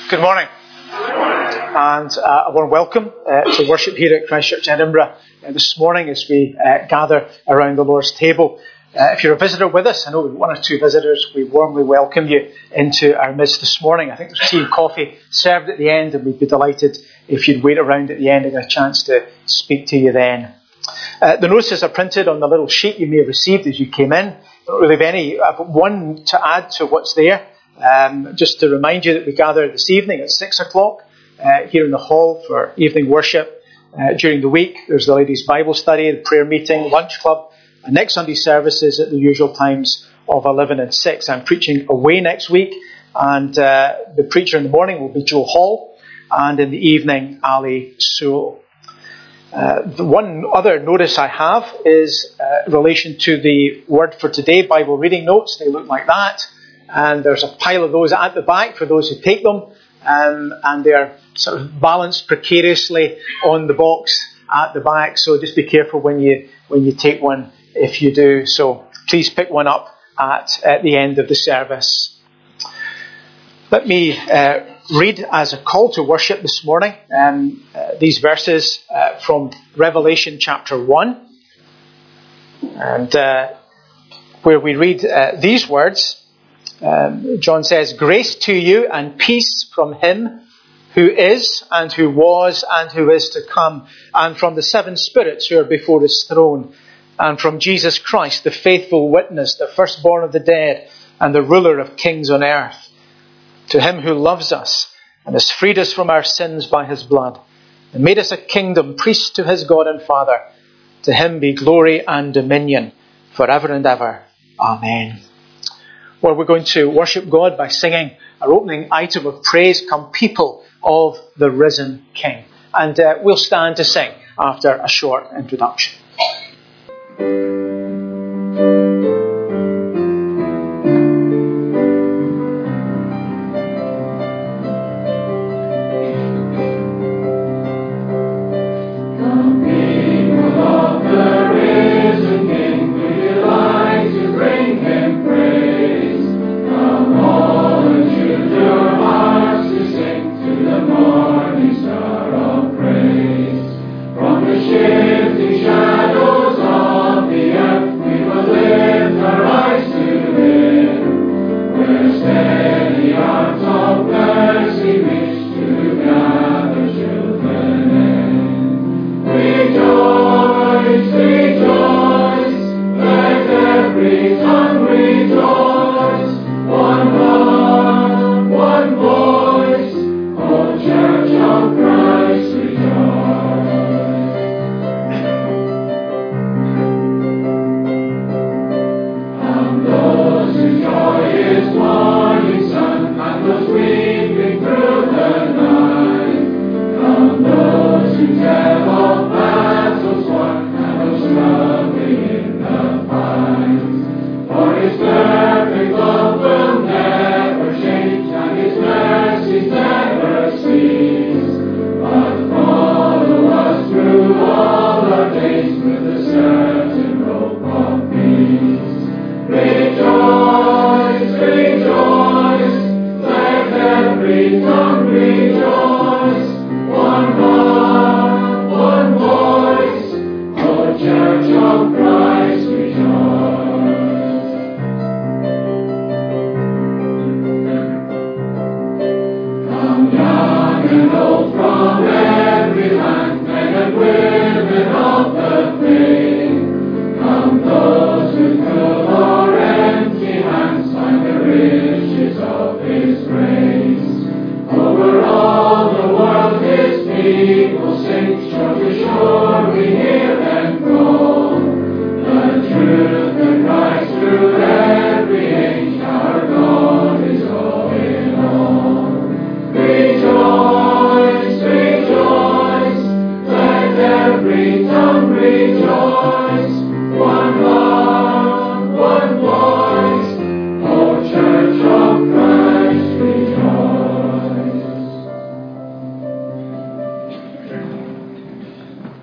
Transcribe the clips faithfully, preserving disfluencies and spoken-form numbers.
Good morning, and uh, a warm welcome uh, to worship here at Christchurch, Edinburgh uh, this morning as we uh, gather around the Lord's table. Uh, if you're a visitor with us, I know we've one or two visitors, we warmly welcome you into our midst this morning. I think there's tea and coffee served at the end, and we'd be delighted if you'd wait around at the end and get a chance to speak to you then. Uh, the notices are printed on the little sheet you may have received as you came in. I don't really have any. I've got one to add to what's there. Um, just to remind you that we gather this evening at six o'clock uh, here in the hall for evening worship. Uh, during the week, there's the ladies' Bible study, the prayer meeting, lunch club, and next Sunday services at the usual times of eleven and six. I'm preaching away next week, and uh, the preacher in the morning will be Joe Hall, and in the evening, Ali Sewell. Uh, the one other notice I have is uh, in relation to the Word for Today Bible reading notes. They look like that. And there's a pile of those at the back for those who take them. Um, and they're sort of balanced precariously on the box at the back. So just be careful when you when you take one if you do. So please pick one up at, at the end of the service. Let me uh, read as a call to worship this morning um, uh, these verses uh, from Revelation chapter one. And uh, where we read uh, these words. Um, John says, "Grace to you and peace from him who is and who was and who is to come, and from the seven spirits who are before his throne, and from Jesus Christ, the faithful witness, the firstborn of the dead, and the ruler of kings on earth. To him who loves us and has freed us from our sins by his blood, and made us a kingdom, priests to his God and Father. To him be glory and dominion forever and ever. Amen." Well, we're going to worship God by singing our opening item of praise, "Come People of the Risen King." And uh, we'll stand to sing after a short introduction.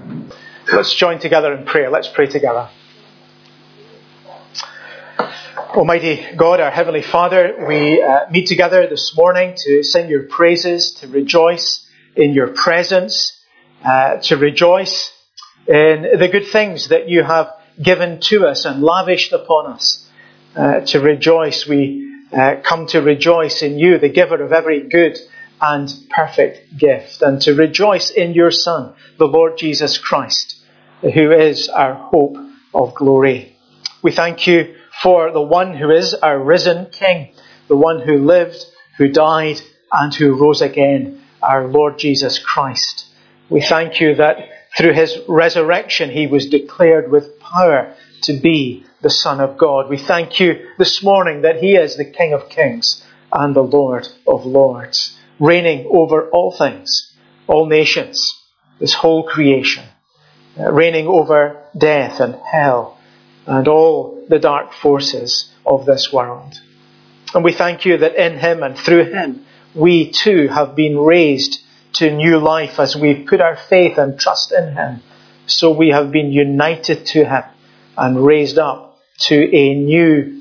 Let's join together in prayer. Let's pray together. Almighty God, our Heavenly Father, we uh, meet together this morning to sing your praises, to rejoice in your presence, uh, to rejoice in the good things that you have given to us and lavished upon us. Uh, to rejoice, we uh, come to rejoice in you, the giver of every good and perfect gift, and to rejoice in your Son, the Lord Jesus Christ, who is our hope of glory. We thank you for the one who is our risen King, the one who lived, who died, and who rose again, our Lord Jesus Christ. We thank you that through his resurrection he was declared with power to be the Son of God. We thank you this morning that he is the King of Kings and the Lord of Lords, reigning over all things, all nations, this whole creation, uh, reigning over death and hell, and all the dark forces of this world. And we thank you that in him and through him, we too have been raised to new life as we've put our faith and trust in him. So we have been united to him and raised up to a new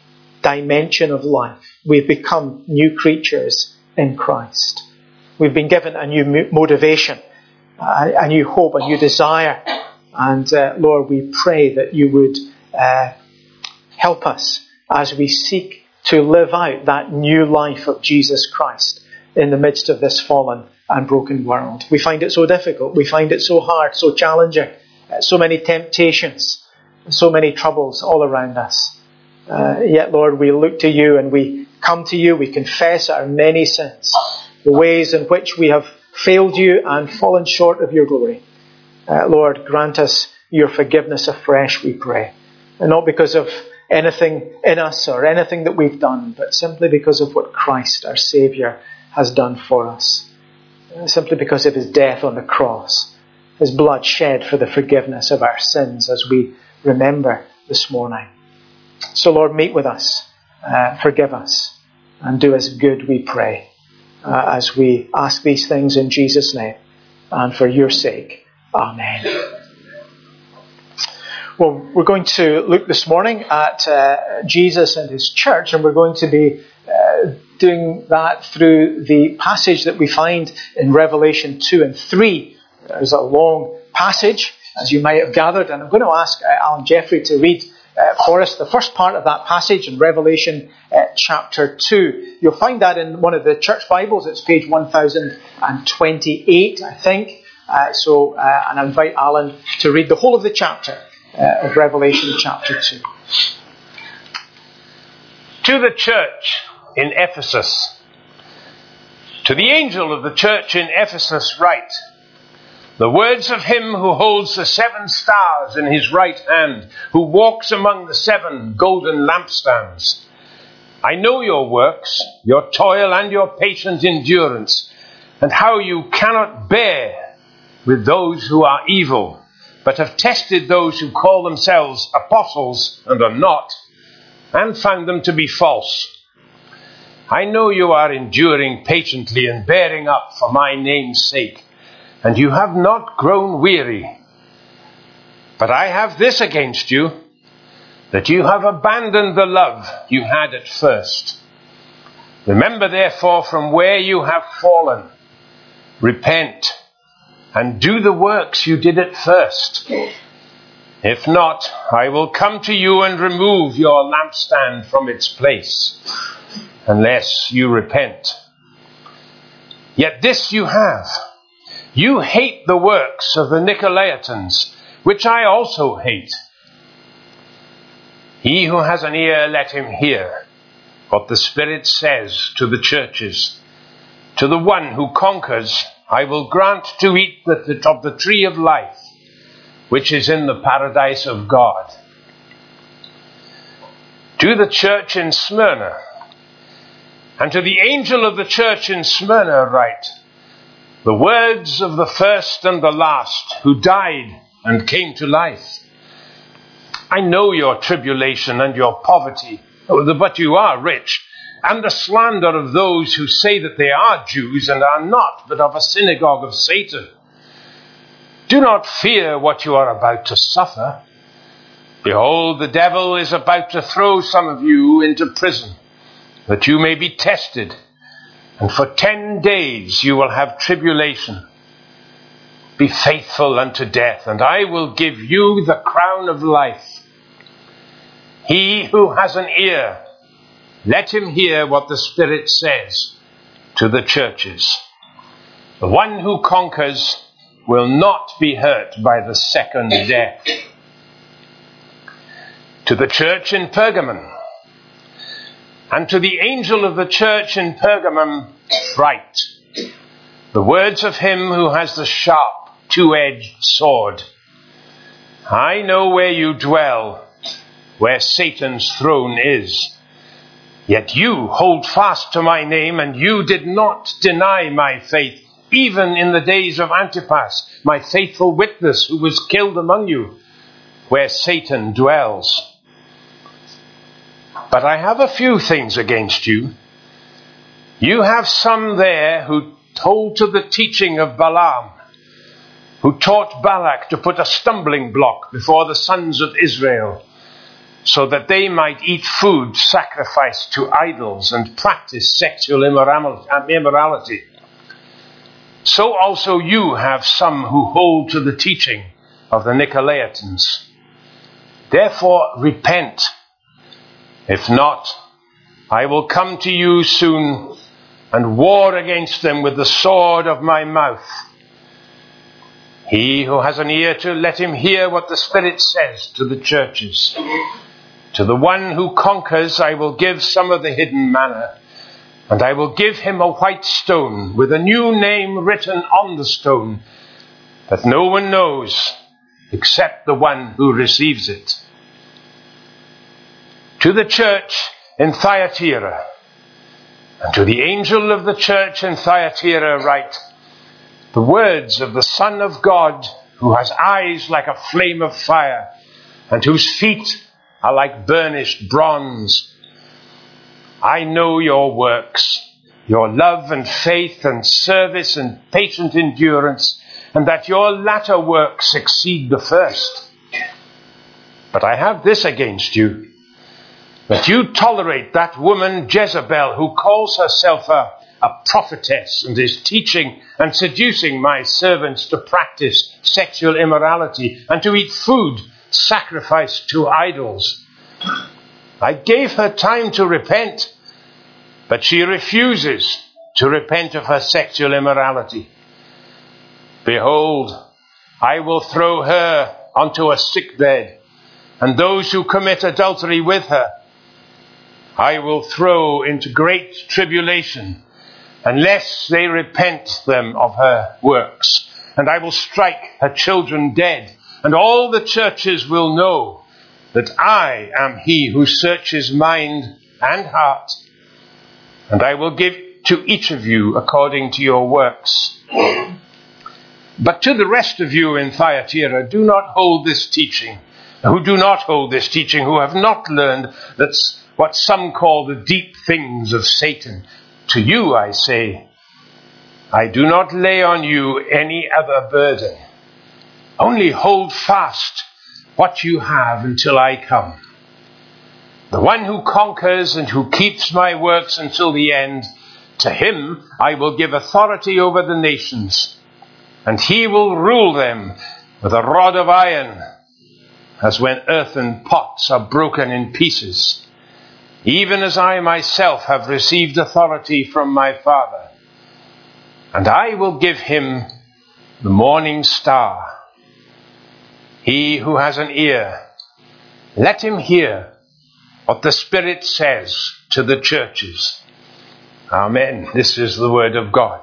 dimension of life. We've become new creatures in Christ. We've been given a new motivation, a new hope, a new desire. And uh, Lord, we pray that you would uh, help us as we seek to live out that new life of Jesus Christ in the midst of this fallen and broken world. We find it so difficult. We find it so hard, so challenging. Uh, so many temptations, so many troubles all around us. Uh, yet, Lord, we look to you and we come to you. We confess our many sins, the ways in which we have failed you and fallen short of your glory. Uh, Lord, grant us your forgiveness afresh, we pray. And not because of anything in us or anything that we've done, but simply because of what Christ, our Saviour, has done for us. Uh, simply because of his death on the cross, his blood shed for the forgiveness of our sins, as we remember this morning. So, Lord, meet with us, uh, forgive us, and do us good, we pray, uh, as we ask these things in Jesus' name and for your sake. Amen. Well, we're going to look this morning at uh, Jesus and his church, and we're going to be uh, doing that through the passage that we find in Revelation two and three. There's a long passage, as you might have gathered, and I'm going to ask uh, Alan Jeffrey to read uh, for us the first part of that passage in Revelation uh, chapter two. You'll find that in one of the church Bibles. It's page one thousand twenty-eight, I think. Uh, so, uh, and I invite Alan to read the whole of the chapter uh, of Revelation chapter two. To the church in Ephesus. To the angel of the church in Ephesus write, the words of him who holds the seven stars in his right hand, who walks among the seven golden lampstands. I know your works, your toil and your patient endurance, and how you cannot bear with those who are evil, but have tested those who call themselves apostles and are not, and found them to be false. I know you are enduring patiently and bearing up for my name's sake, and you have not grown weary. But I have this against you, that you have abandoned the love you had at first. Remember therefore from where you have fallen. Repent and do the works you did at first. If not, I will come to you and remove your lampstand from its place, unless you repent. Yet this you have. You hate the works of the Nicolaitans, which I also hate. He who has an ear, let him hear what the Spirit says to the churches. To the one who conquers, I will grant to eat the, of the tree of life, which is in the paradise of God. To the church in Smyrna, and to the angel of the church in Smyrna write, the words of the first and the last, who died and came to life. I know your tribulation and your poverty, but you are rich, and the slander of those who say that they are Jews and are not, but of a synagogue of Satan. Do not fear what you are about to suffer. Behold, the devil is about to throw some of you into prison, that you may be tested, and for ten days you will have tribulation. Be faithful unto death, and I will give you the crown of life. He who has an ear, let him hear what the Spirit says to the churches. The one who conquers will not be hurt by the second death. To the church in Pergamum, and to the angel of the church in Pergamum, write the words of him who has the sharp, two-edged sword. I know where you dwell, where Satan's throne is. Yet you hold fast to my name, and you did not deny my faith, even in the days of Antipas, my faithful witness, who was killed among you, where Satan dwells. But I have a few things against you. You have some there who hold to the teaching of Balaam, who taught Balak to put a stumbling block before the sons of Israel, so that they might eat food sacrificed to idols and practice sexual immorality. So also you have some who hold to the teaching of the Nicolaitans. Therefore repent. If not, I will come to you soon and war against them with the sword of my mouth. He who has an ear to, let him hear what the Spirit says to the churches. To the one who conquers I will give some of the hidden manna, and I will give him a white stone with a new name written on the stone, that no one knows except the one who receives it. To the church in Thyatira, and to the angel of the church in Thyatira write the words of the Son of God, who has eyes like a flame of fire, and whose feet are like burnished bronze. I know your works, your love and faith and service and patient endurance, and that your latter works exceed the first. But I have this against you, that you tolerate that woman Jezebel, who calls herself a, a prophetess, and is teaching and seducing my servants to practice sexual immorality and to eat food sacrificed to idols. I gave her time to repent, but she refuses to repent of her sexual immorality. Behold, I will throw her onto a sickbed, and those who commit adultery with her I will throw into great tribulation, unless they repent them of her works. And I will strike her children dead, and all the churches will know that I am he who searches mind and heart, and I will give to each of you according to your works. But to the rest of you in Thyatira, do not hold this teaching, who do not hold this teaching, who have not learned that's what some call the deep things of Satan. To you I say, I do not lay on you any other burden. Only hold fast what you have until I come. The one who conquers and who keeps my works until the end, to him I will give authority over the nations, and he will rule them with a rod of iron, as when earthen pots are broken in pieces, even as I myself have received authority from my Father. And I will give him the morning star. He who has an ear, let him hear what the Spirit says to the churches. Amen. This is the word of God.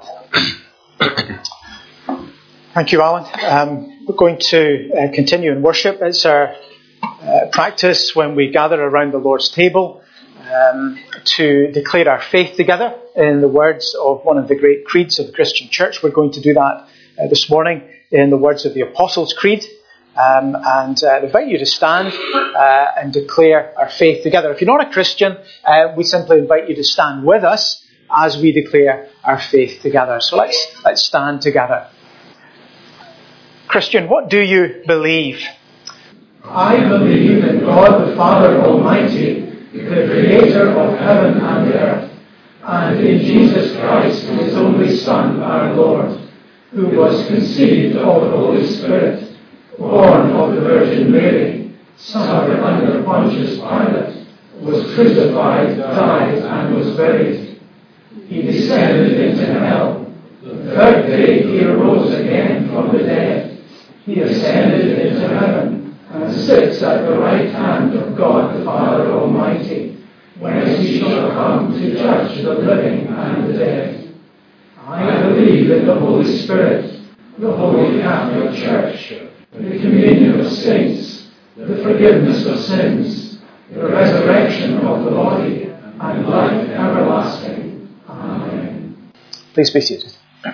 Thank you, Alan. Um, we're going to uh, continue in worship. It's our uh, practice when we gather around the Lord's table um, to declare our faith together in the words of one of the great creeds of the Christian Church. We're going to do that uh, this morning in the words of the Apostles' Creed. Um, and uh, I invite you to stand uh, and declare our faith together. If you're not a Christian, uh, we simply invite you to stand with us as we declare our faith together. So let's let's stand together. Christian, what do you believe? I believe in God the Father Almighty, the Creator of heaven and earth, and in Jesus Christ, His only Son, our Lord, who was conceived of the Holy Spirit, born of the Virgin Mary, suffered under Pontius Pilate, was crucified, died, and was buried. He descended into hell. The third day he arose again from the dead. He ascended into heaven, and sits at the right hand of God the Father Almighty, whence he shall come to judge the living and the dead. I believe in the Holy Spirit, the Holy Catholic Church, the communion of saints, the forgiveness of sins, the resurrection of the body, and life everlasting. Amen. Please be seated.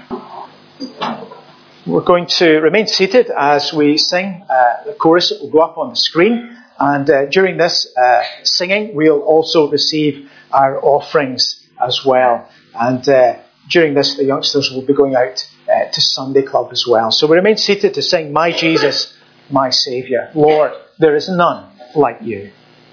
We're going to remain seated as we sing uh, the chorus that will go up on the screen. And uh, during this uh, singing, we'll also receive our offerings as well. And uh, during this, the youngsters will be going out uh, to Sunday Club as well. So we remain seated to sing My Jesus, My Saviour. Lord, there is none like you.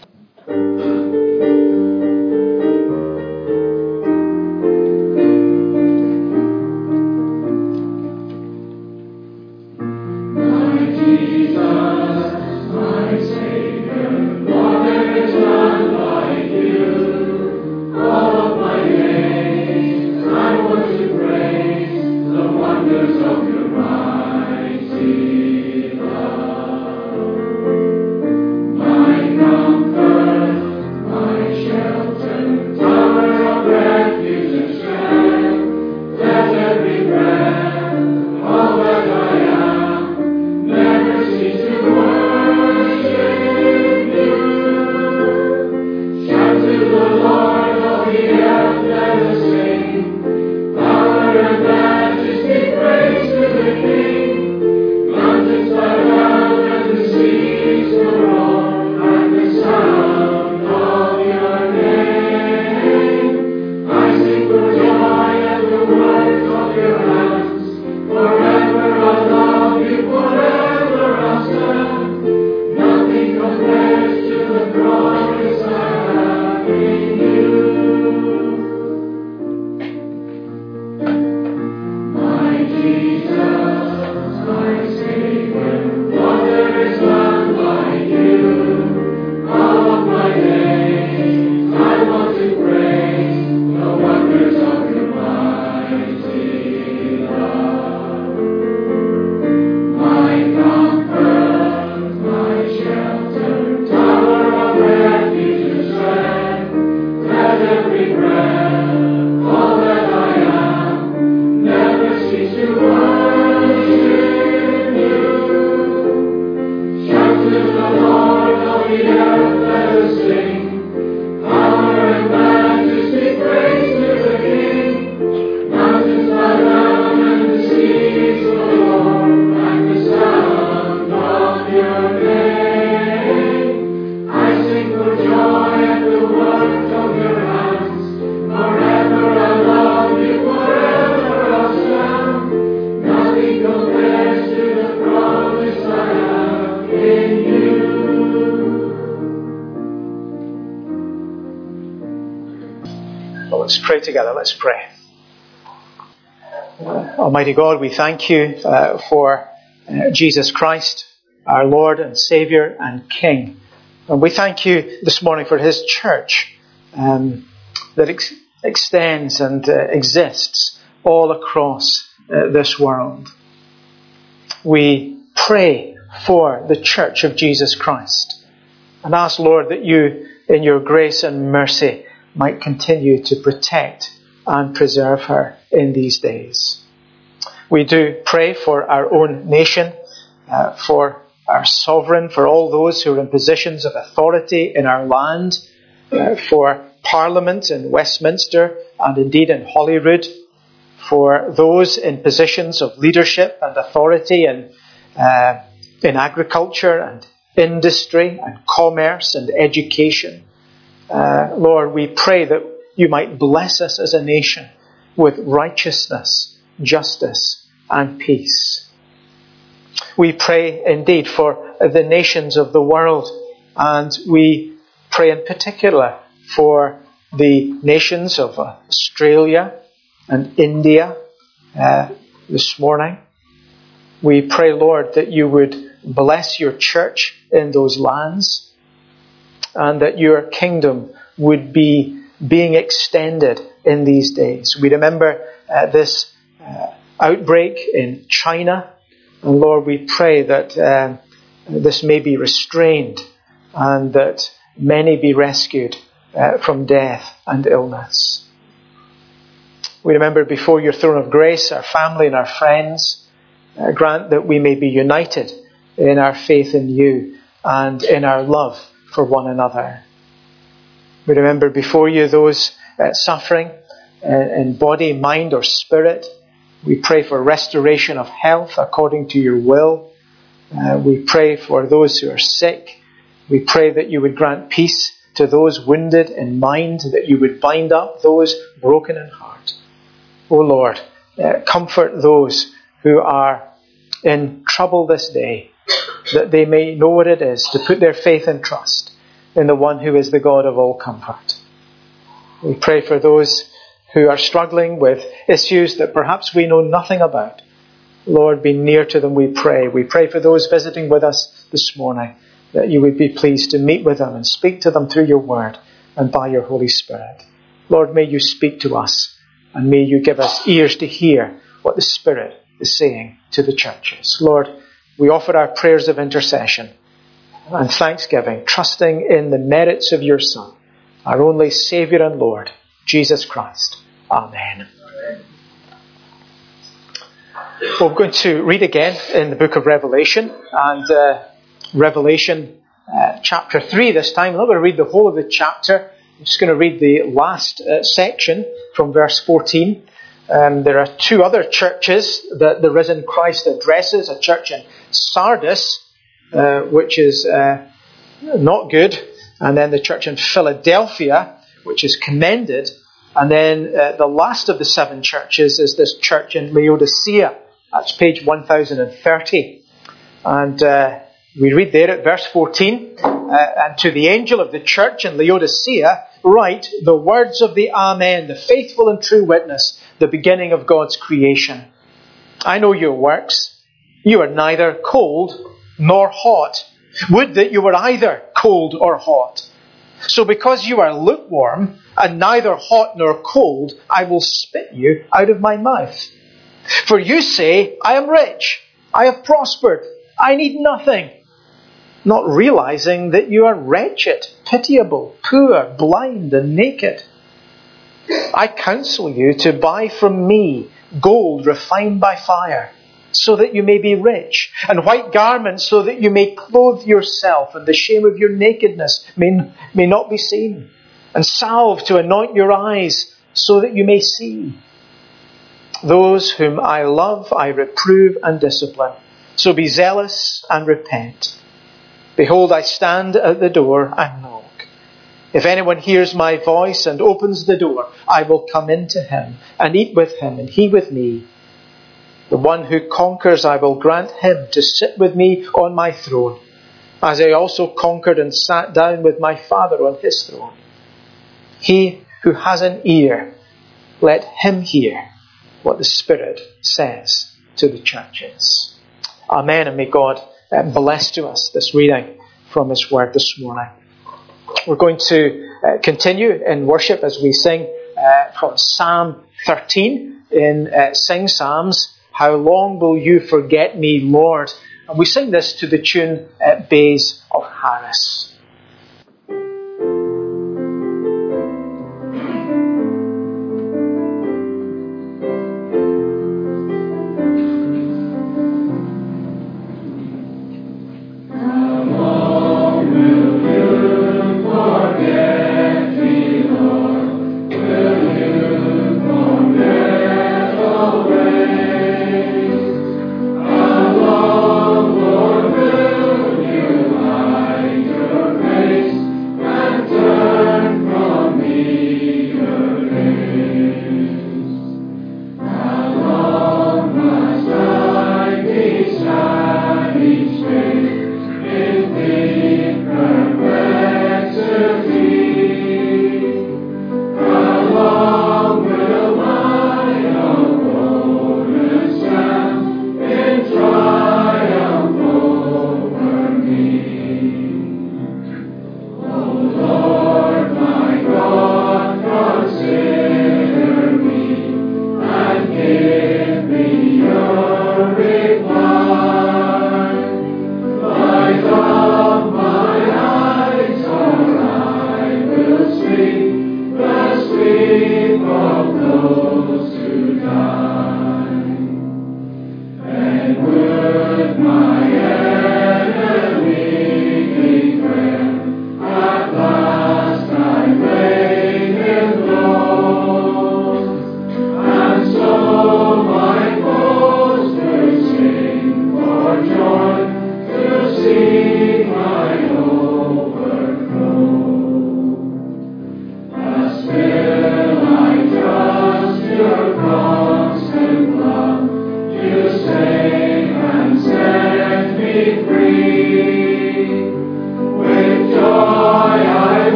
Let's pray together. Let's pray. Almighty God, we thank you uh, for uh, Jesus Christ, our Lord and Saviour and King. And we thank you this morning for His church um, that ex- extends and uh, exists all across uh, this world. We pray for the church of Jesus Christ and ask, Lord, that you, in your grace and mercy, might continue to protect and preserve her in these days. We do pray for our own nation, uh, for our sovereign, for all those who are in positions of authority in our land, uh, for Parliament in Westminster and indeed in Holyrood, for those in positions of leadership and authority in, uh, in agriculture and industry and commerce and education. Uh, Lord, we pray that you might bless us as a nation with righteousness, justice, and peace. We pray indeed for the nations of the world, and we pray in particular for the nations of Australia and India uh, this morning. We pray, Lord, that you would bless your church in those lands, and that your kingdom would be being extended in these days. We remember uh, this uh, outbreak in China, and Lord, we pray that uh, this may be restrained and that many be rescued uh, from death and illness. We remember before your throne of grace our family and our friends. Uh, grant that we may be united in our faith in you and in our love for one another. We remember before you those uh, suffering uh, in body, mind or spirit. We pray for restoration of health according to your will. Uh, we pray for those who are sick. We pray that you would grant peace to those wounded in mind, that you would bind up those broken in heart. O Lord, uh, comfort those who are in trouble this day, that they may know what it is to put their faith and trust in the one who is the God of all comfort. We pray for those who are struggling with issues that perhaps we know nothing about. Lord, be near to them, we pray. We pray for those visiting with us this morning, that you would be pleased to meet with them and speak to them through your word and by your Holy Spirit. Lord, may you speak to us, and may you give us ears to hear what the Spirit is saying to the churches. Lord, we offer our prayers of intercession and thanksgiving, trusting in the merits of your Son, our only Saviour and Lord, Jesus Christ. Amen. Well, we're going to read again in the book of Revelation, and uh, Revelation uh, chapter three this time. I'm not going to read the whole of the chapter. I'm just going to read the last uh, section from verse fourteen. Um, there are two other churches that the risen Christ addresses. A church in Sardis, uh, which is uh, not good, and then the church in Philadelphia, which is commended. And then uh, the last of the seven churches is this church in Laodicea. That's page one thousand thirty. And uh, we read there at verse fourteen, uh, and to the angel of the church in Laodicea, write the words of the Amen, the faithful and true witness, the beginning of God's creation. I know your works. You are neither cold nor hot. Would that you were either cold or hot. So because you are lukewarm and neither hot nor cold, I will spit you out of my mouth. For you say, I am rich, I have prospered, I need nothing, not realizing that you are wretched, pitiable, poor, blind, and naked. I counsel you to buy from me gold refined by fire, so that you may be rich, and white garments so that you may clothe yourself, and the shame of your nakedness may, may not be seen, and salve to anoint your eyes, so that you may see. Those whom I love I reprove and discipline, so be zealous and repent. Behold, I stand at the door and knock. If anyone hears my voice and opens the door, I will come in to him and eat with him and he with me. The one who conquers, I will grant him to sit with me on my throne, as I also conquered and sat down with my Father on his throne. He who has an ear, let him hear what the Spirit says to the churches. Amen, and may God bless to us this reading from his word this morning. We're going to uh, continue in worship as we sing uh, from Psalm thirteen in uh, Sing Psalms, How Long Will You Forget Me, Lord? And we sing this to the tune uh, Bays of Harris. How long must I be silent?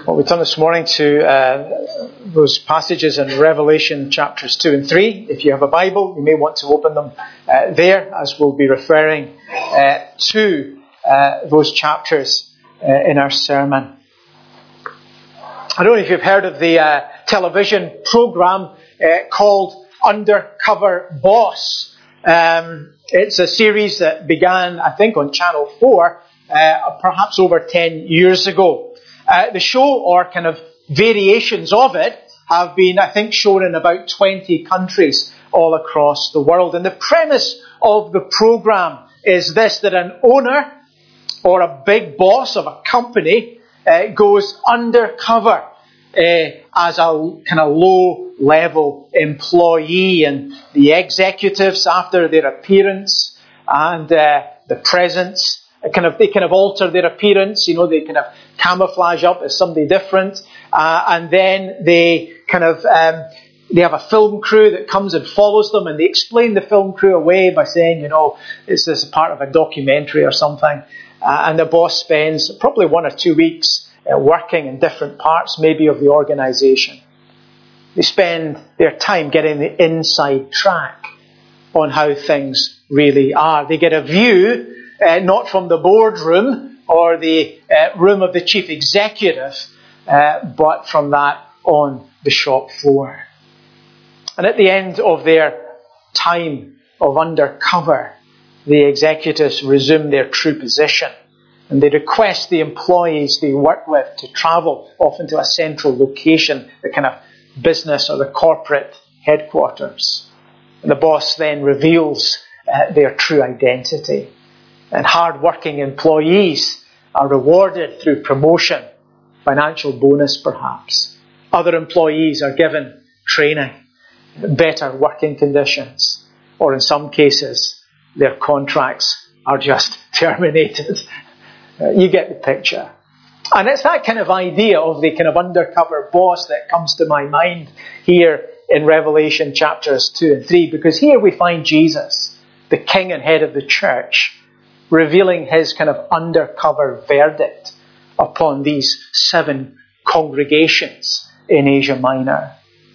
Well, we turn this morning to uh, those passages in Revelation chapters two and three. If you have a Bible, you may want to open them uh, there, as we'll be referring uh, to uh, those chapters uh, in our sermon. I don't know if you've heard of the uh, television program uh, called Undercover Boss. Um, it's a series that began, I think, on Channel four, uh, perhaps over ten years ago. Uh, the show, or kind of variations of it, have been, I think, shown in about twenty countries all across the world. And the premise of the program is this, that an owner or a big boss of a company uh, goes undercover uh, as a kind of low-level employee, and the executives, after their appearance and uh, the presence, Kind of, they kind of alter their appearance, you know, they kind of camouflage up as somebody different, uh, and then they kind of, um, they have a film crew that comes and follows them, and they explain the film crew away by saying, you know, this is part of a documentary or something, uh, and the boss spends probably one or two weeks uh, working in different parts, maybe, of the organisation. They spend their time getting the inside track on how things really are. They get a view Uh, not from the boardroom or the uh, room of the chief executive, uh, but from that on the shop floor. And at the end of their time of undercover, the executives resume their true position, and they request the employees they work with to travel often to a central location, the kind of business or the corporate headquarters. And the boss then reveals uh, their true identity. And hard-working employees are rewarded through promotion, financial bonus perhaps. Other employees are given training, better working conditions, or in some cases, their contracts are just terminated. Uh, you get the picture. And it's that kind of idea of the kind of undercover boss that comes to my mind here in Revelation chapters two and three, because here we find Jesus, the king and head of the church, revealing his kind of undercover verdict upon these seven congregations in Asia Minor.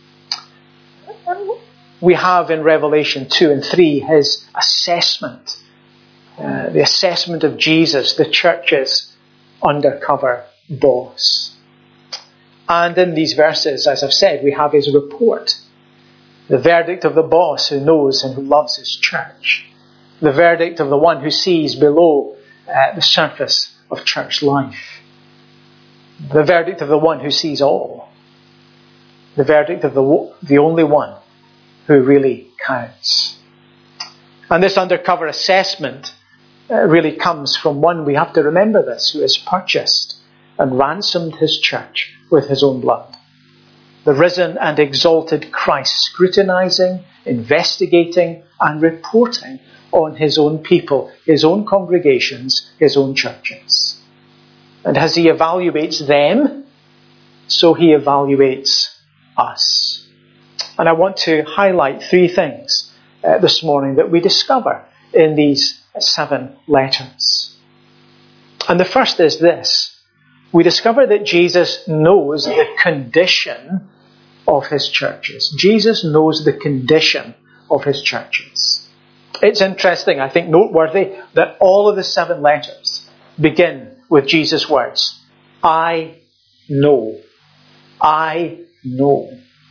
We have in Revelation two and three his assessment, uh, the assessment of Jesus, the church's undercover boss. And in these verses, as I've said, we have his report, the verdict of the boss who knows and who loves his church. The verdict of the one who sees below uh, the surface of church life. The verdict of the one who sees all. The verdict of the, the only one who really counts. And this undercover assessment uh, really comes from one, we have to remember this, who has purchased and ransomed his church with his own blood. The risen and exalted Christ, scrutinizing, investigating, and reporting on his own people, his own congregations, his own churches. And as he evaluates them, so he evaluates us. And I want to highlight three things uh, this morning that we discover in these seven letters. And the first is this. We discover that Jesus knows the condition of his churches. Jesus knows the condition of his churches. It's interesting, I think noteworthy, that all of the seven letters begin with Jesus' words. I know. I know.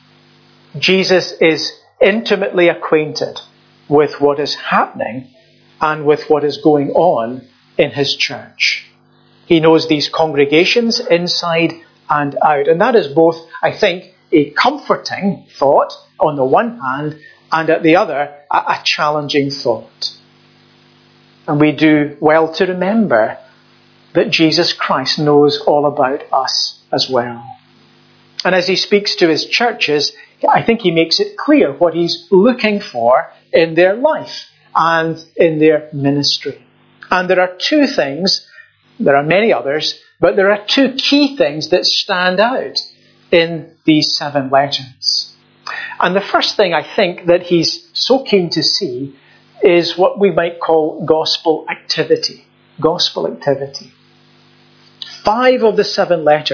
Jesus is intimately acquainted with what is happening and with what is going on in his church. He knows these congregations inside and out. And that is both, I think, a comforting thought on the one hand, and at the other, a challenging thought. And we do well to remember that Jesus Christ knows all about us as well. And as he speaks to his churches, I think he makes it clear what he's looking for in their life and in their ministry. And there are two things, there are many others, but there are two key things that stand out in these seven letters. And the first thing I think that he's so keen to see is what we might call gospel activity. Gospel activity. Five of the seven letters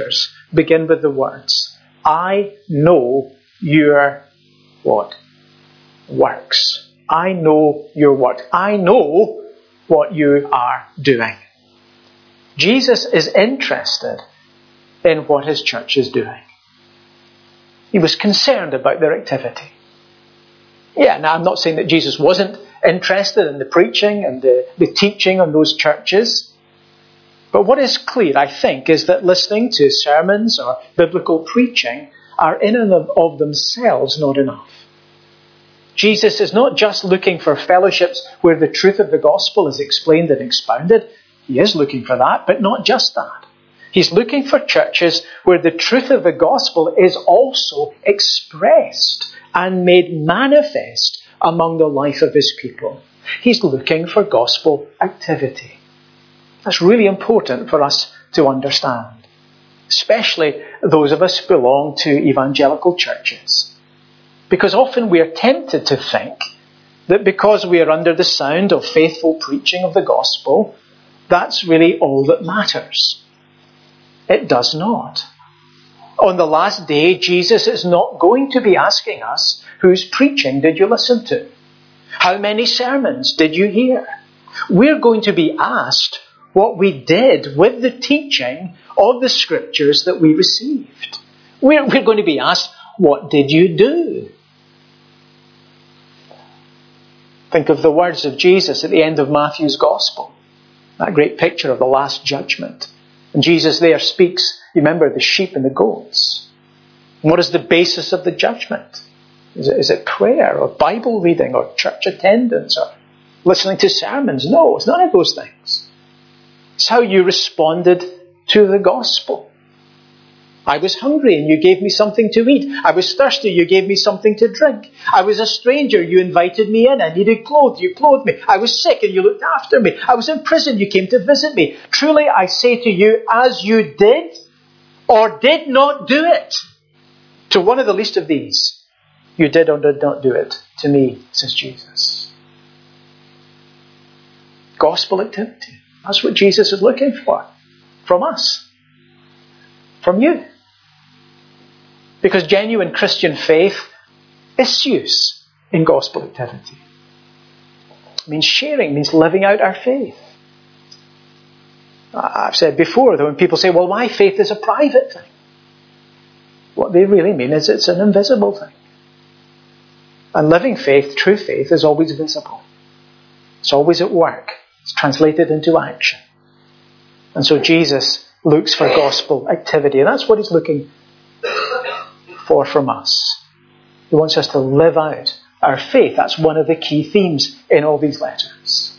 begin with the words, I know your what? Works. I know your work. I know what you are doing. Jesus is interested in what his church is doing. He was concerned about their activity. Yeah, now I'm not saying that Jesus wasn't interested in the preaching and the, the teaching on those churches. But what is clear, I think, is that listening to sermons or biblical preaching are in and of, of themselves not enough. Jesus is not just looking for fellowships where the truth of the gospel is explained and expounded. He is looking for that, but not just that. He's looking for churches where the truth of the gospel is also expressed and made manifest among the life of his people. He's looking for gospel activity. That's really important for us to understand, especially those of us who belong to evangelical churches. Because often we are tempted to think that because we are under the sound of faithful preaching of the gospel, that's really all that matters. It does not. On the last day, Jesus is not going to be asking us, whose preaching did you listen to? How many sermons did you hear? We're going to be asked what we did with the teaching of the scriptures that we received. We're, we're going to be asked, what did you do? Think of the words of Jesus at the end of Matthew's Gospel. That great picture of the Last Judgment. And Jesus there speaks, remember, the sheep and the goats. And what is the basis of the judgment? Is it, is it prayer or Bible reading or church attendance or listening to sermons? No, it's none of those things. It's how you responded to the gospel. I was hungry and you gave me something to eat. I was thirsty, you gave me something to drink. I was a stranger, you invited me in. I needed clothes, you clothed me. I was sick and you looked after me. I was in prison, you came to visit me. Truly I say to you, as you did or did not do it to one of the least of these, you did or did not do it to me, says Jesus. Gospel activity. That's what Jesus is looking for from us, from you. Because genuine Christian faith issues in gospel activity. It means sharing, it means living out our faith. I've said before that when people say, well, my faith is a private thing, what they really mean is it's an invisible thing. And living faith, true faith, is always visible. It's always at work. It's translated into action. And so Jesus looks for gospel activity. And that's what he's looking for from us. He wants us to live out our faith. That's one of the key themes in all these letters.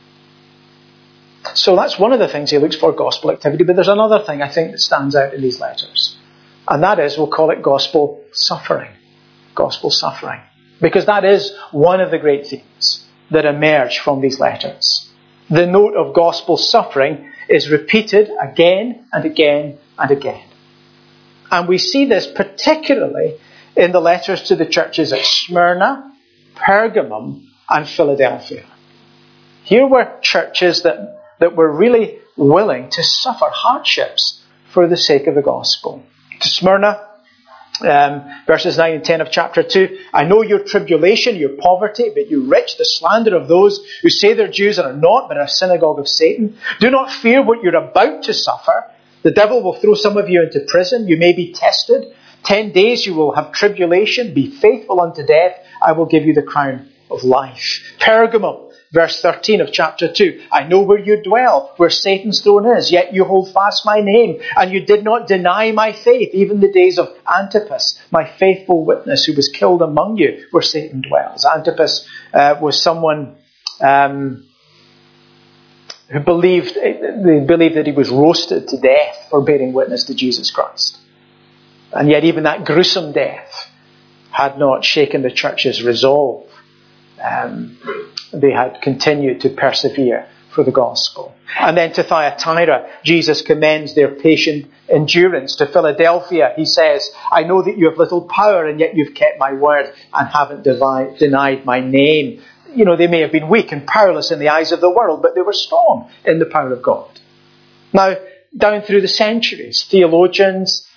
So that's one of the things he looks for, gospel activity. But there's another thing I think that stands out in these letters. And that is, we'll call it gospel suffering. Gospel suffering. Because that is one of the great themes that emerge from these letters. The note of gospel suffering is repeated again and again and again. And we see this particularly in the letters to the churches at Smyrna, Pergamum, and Philadelphia. Here were churches that, that were really willing to suffer hardships for the sake of the gospel. To Smyrna, um, verses nine and ten of chapter two, I know your tribulation, your poverty, but you rich, the slander of those who say they're Jews and are not, but are a synagogue of Satan. Do not fear what you're about to suffer. The devil will throw some of you into prison. You may be tested. Ten days you will have tribulation. Be faithful unto death. I will give you the crown of life. Pergamum, verse thirteen of chapter two. I know where you dwell, where Satan's throne is, yet you hold fast my name, and you did not deny my faith, even the days of Antipas, my faithful witness, who was killed among you, where Satan dwells. Antipas uh, was someone um, who believed, they believed that he was roasted to death for bearing witness to Jesus Christ. And yet even that gruesome death had not shaken the church's resolve. Um, they had continued to persevere for the gospel. And then to Thyatira, Jesus commends their patient endurance. To Philadelphia, he says, I know that you have little power, and yet you've kept my word and haven't devi- denied my name. You know, they may have been weak and powerless in the eyes of the world, but they were strong in the power of God. Now, down through the centuries, theologians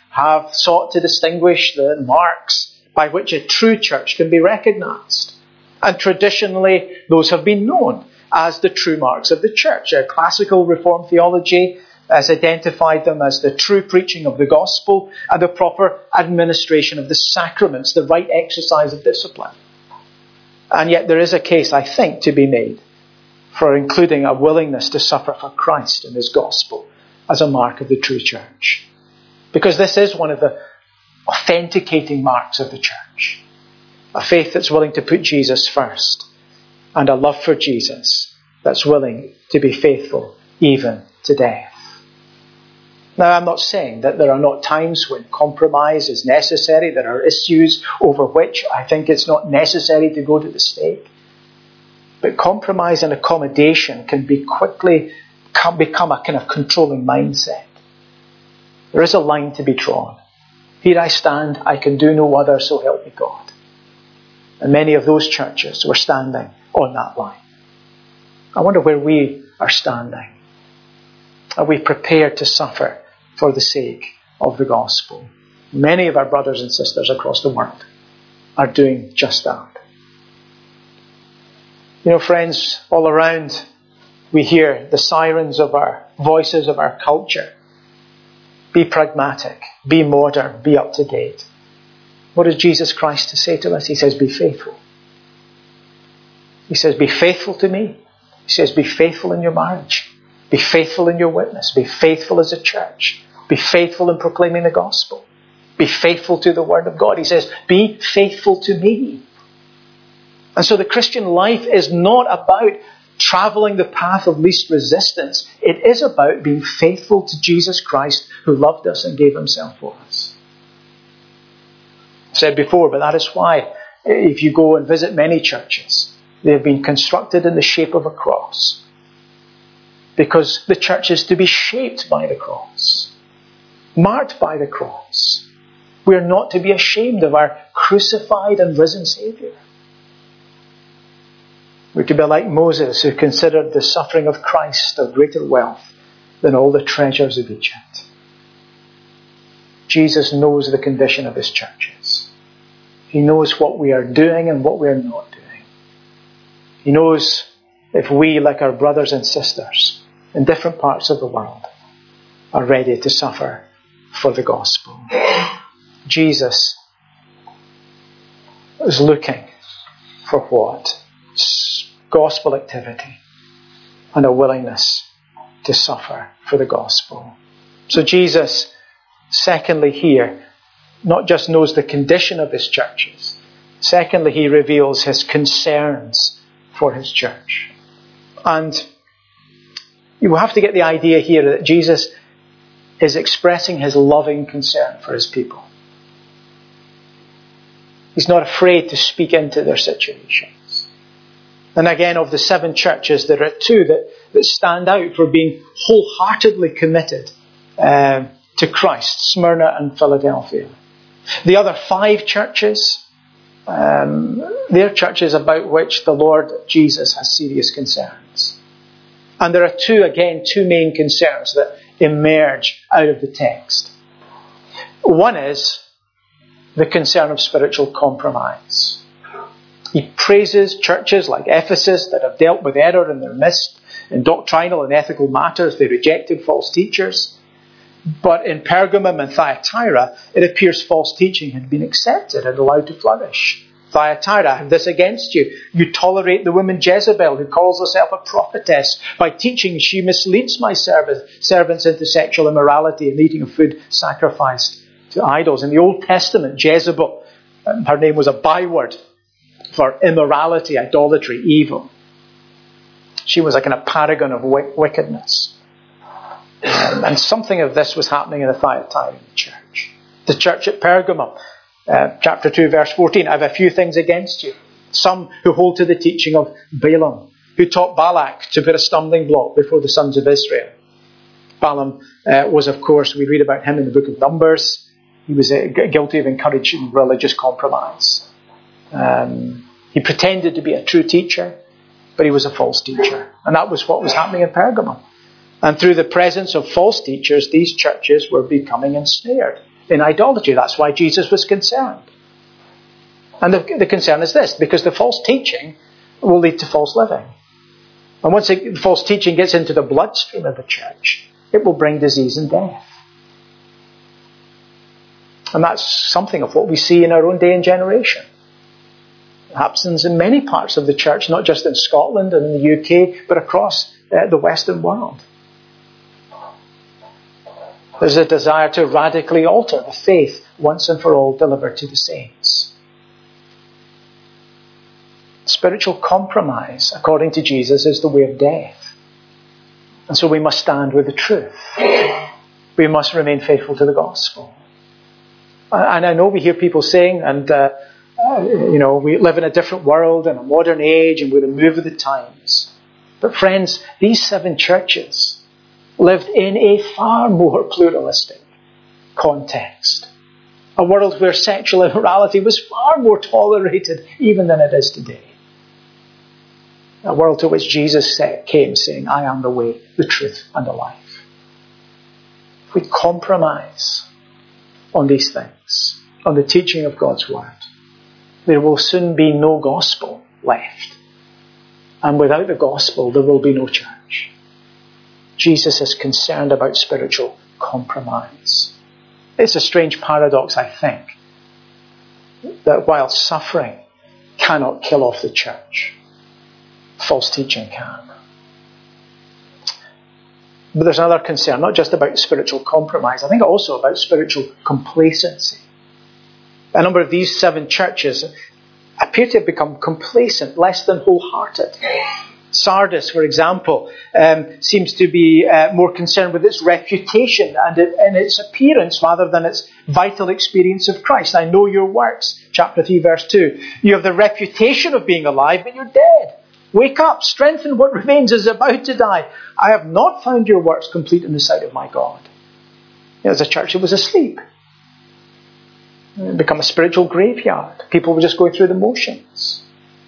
have sought to distinguish the marks by which a true church can be recognized. And traditionally, those have been known as the true marks of the church. A classical Reformed theology has identified them as the true preaching of the gospel and the proper administration of the sacraments, the right exercise of discipline. And yet there is a case, I think, to be made for including a willingness to suffer for Christ and his gospel as a mark of the true church. Because this is one of the authenticating marks of the church. A faith that's willing to put Jesus first, and a love for Jesus that's willing to be faithful even to death. Now, I'm not saying that there are not times when compromise is necessary. There are issues over which I think it's not necessary to go to the stake. But compromise and accommodation can be quickly can become a kind of controlling mindset. There is a line to be drawn. Here I stand, I can do no other, so help me God. And many of those churches were standing on that line. I wonder where we are standing. Are we prepared to suffer for the sake of the gospel? Many of our brothers and sisters across the world are doing just that. You know, friends, all around we hear the sirens of our voices of our culture. Be pragmatic, be modern, be up to date. What does Jesus Christ say to us? He says, be faithful. He says, be faithful to me. He says, be faithful in your marriage. Be faithful in your witness. Be faithful as a church. Be faithful in proclaiming the gospel. Be faithful to the word of God. He says, be faithful to me. And so the Christian life is not about travelling the path of least resistance. It is about being faithful to Jesus Christ, who loved us and gave himself for us. I've said before, but that is why if you go and visit many churches, they have been constructed in the shape of a cross. Because the church is to be shaped by the cross, marked by the cross. We are not to be ashamed of our crucified and risen Saviour. We're to be like Moses, who considered the suffering of Christ of greater wealth than all the treasures of Egypt. Jesus knows the condition of his churches. He knows what we are doing and what we are not doing. He knows if we, like our brothers and sisters in different parts of the world, are ready to suffer for the gospel. Jesus is looking for what? Gospel activity and a willingness to suffer for the gospel. So Jesus, secondly here, not just knows the condition of his churches. Secondly, he reveals his concerns for his church. And you will have to get the idea here that Jesus is expressing his loving concern for his people. He's not afraid to speak into their situations. And again, of the seven churches, there are two that, that stand out for being wholeheartedly committed uh, to Christ, Smyrna and Philadelphia. The other five churches, um, they're churches about which the Lord Jesus has serious concerns. And there are two, again, two main concerns that emerge out of the text. One is the concern of spiritual compromise. He praises churches like Ephesus that have dealt with error in their midst in doctrinal and ethical matters. They rejected false teachers. But in Pergamum and Thyatira, it appears false teaching had been accepted and allowed to flourish. Thyatira, I have this against you. You tolerate the woman Jezebel, who calls herself a prophetess. By teaching, she misleads my servants into sexual immorality and eating of food sacrificed to idols. In the Old Testament, Jezebel, her name was a byword for immorality, idolatry, evil. She was a kind of paragon of wickedness. Um, and something of this was happening in the Thyatira church. The church at Pergamum, uh, chapter two, verse fourteen, I have a few things against you. Some who hold to the teaching of Balaam, who taught Balak to put a stumbling block before the sons of Israel. Balaam uh, was, of course, we read about him in the book of Numbers. He was uh, guilty of encouraging religious compromise. Um, he pretended to be a true teacher, but he was a false teacher. And that was what was happening in Pergamum. And through the presence of false teachers, these churches were becoming ensnared in idolatry. That's why Jesus was concerned. And the, the concern is this, because the false teaching will lead to false living. And once the false teaching gets into the bloodstream of the church, it will bring disease and death. And that's something of what we see in our own day and generation. It happens in many parts of the church, not just in Scotland and in the U K, but across uh, the Western world. There's a desire to radically alter the faith once and for all delivered to the saints. Spiritual compromise, according to Jesus, is the way of death. And so we must stand with the truth. We must remain faithful to the gospel. And I know we hear people saying, and uh, uh, you know, we live in a different world and a modern age and we're the move of the times. But friends, these seven churches lived in a far more pluralistic context. A world where sexual immorality was far more tolerated even than it is today. A world to which Jesus came saying, I am the way, the truth, and the life. If we compromise on these things, on the teaching of God's word, there will soon be no gospel left. And without the gospel, there will be no church. Jesus is concerned about spiritual compromise. It's a strange paradox, I think, that while suffering cannot kill off the church, false teaching can. But there's another concern, not just about spiritual compromise, I think also about spiritual complacency. A number of these seven churches appear to have become complacent, less than wholehearted. Sardis, for example, um, seems to be uh, more concerned with its reputation and, it, and its appearance rather than its vital experience of Christ. I know your works, chapter three, verse two. You have the reputation of being alive, but you're dead. Wake up, strengthen what remains is about to die. I have not found your works complete in the sight of my God. It was a church that was asleep. It had become a spiritual graveyard. People were just going through the motions.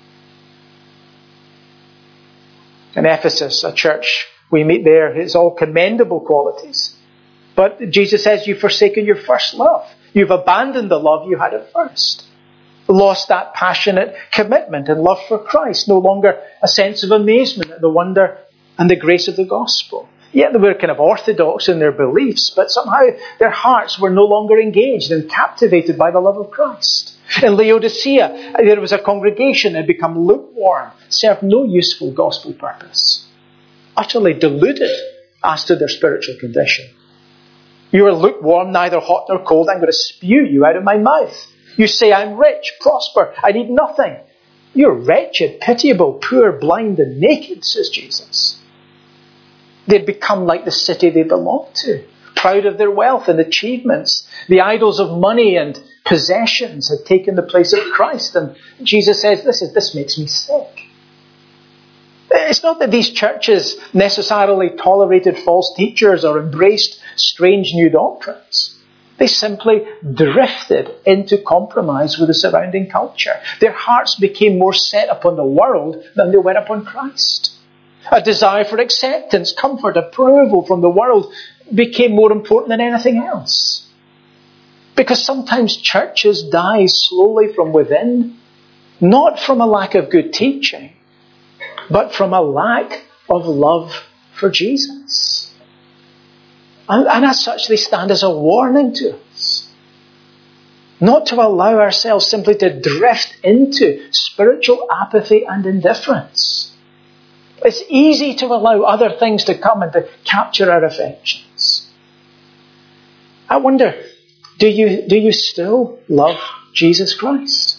In Ephesus, a church we meet there, it's all commendable qualities. But Jesus says you've forsaken your first love. You've abandoned the love you had at first. Lost that passionate commitment and love for Christ. No longer a sense of amazement at the wonder and the grace of the gospel. Yet they were kind of orthodox in their beliefs, but somehow their hearts were no longer engaged and captivated by the love of Christ. In Laodicea, there was a congregation that had become lukewarm, served no useful gospel purpose. Utterly deluded as to their spiritual condition. You are lukewarm, neither hot nor cold. I'm going to spew you out of my mouth. You say, I'm rich, prosper, I need nothing. You're wretched, pitiable, poor, blind, and naked, says Jesus. They'd become like the city they belonged to, proud of their wealth and achievements. The idols of money and possessions had taken the place of Christ. And Jesus says, this, is, this makes me sick. It's not that these churches necessarily tolerated false teachers or embraced strange new doctrines. They simply drifted into compromise with the surrounding culture. Their hearts became more set upon the world than they were upon Christ. A desire for acceptance, comfort, approval from the world became more important than anything else. Because sometimes churches die slowly from within, not from a lack of good teaching, but from a lack of love for Jesus. And, and as such, they stand as a warning to us. Not to allow ourselves simply to drift into spiritual apathy and indifference. It's easy to allow other things to come and to capture our affections. I wonder, do you, do you still love Jesus Christ?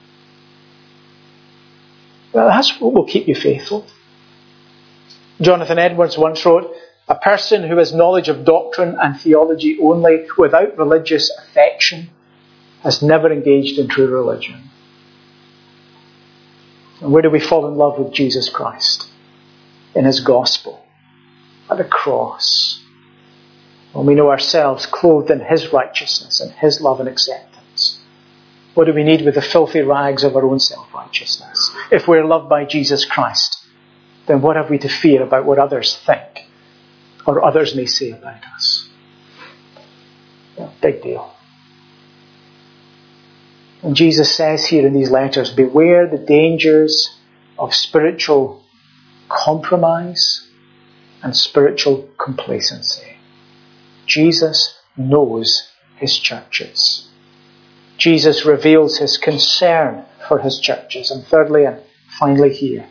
Well, that's what will keep you faithful. Jonathan Edwards once wrote, a person who has knowledge of doctrine and theology only without religious affection has never engaged in true religion. And where do we fall in love with Jesus Christ? In his gospel, at the cross. When we know ourselves clothed in his righteousness and his love and acceptance. What do we need with the filthy rags of our own self-righteousness? If we're loved by Jesus Christ, then what have we to fear about what others think or others may say about us? Yeah, big deal. And Jesus says here in these letters, beware the dangers of spiritual compromise and spiritual complacency. Jesus knows his churches. Jesus reveals his concern for his churches. And thirdly and finally here,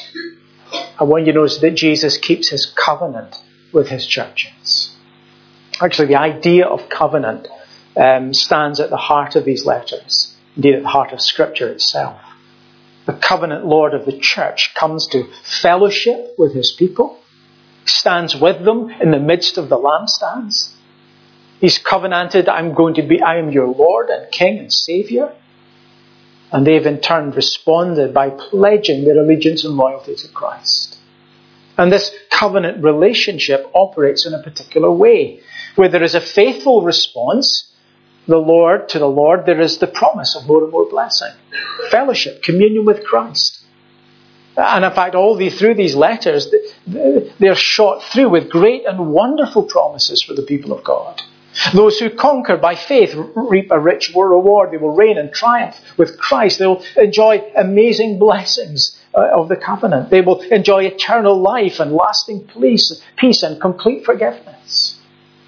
I want you to notice that Jesus keeps his covenant with his churches. Actually, the idea of covenant um, stands at the heart of these letters. Indeed, at the heart of Scripture itself. The covenant Lord of the church comes to fellowship with his people, stands with them in the midst of the lampstands. He's covenanted, I'm going to be, I am your Lord and King and Saviour. And they've in turn responded by pledging their allegiance and loyalty to Christ. And this covenant relationship operates in a particular way. Where there is a faithful response, the Lord to the Lord, there is the promise of more and more blessing. Fellowship, communion with Christ. And in fact, all the, through these letters, they're shot through with great and wonderful promises for the people of God. Those who conquer by faith reap a rich reward. They will reign and triumph with Christ. They will enjoy amazing blessings of the covenant. They will enjoy eternal life and lasting peace, peace and complete forgiveness.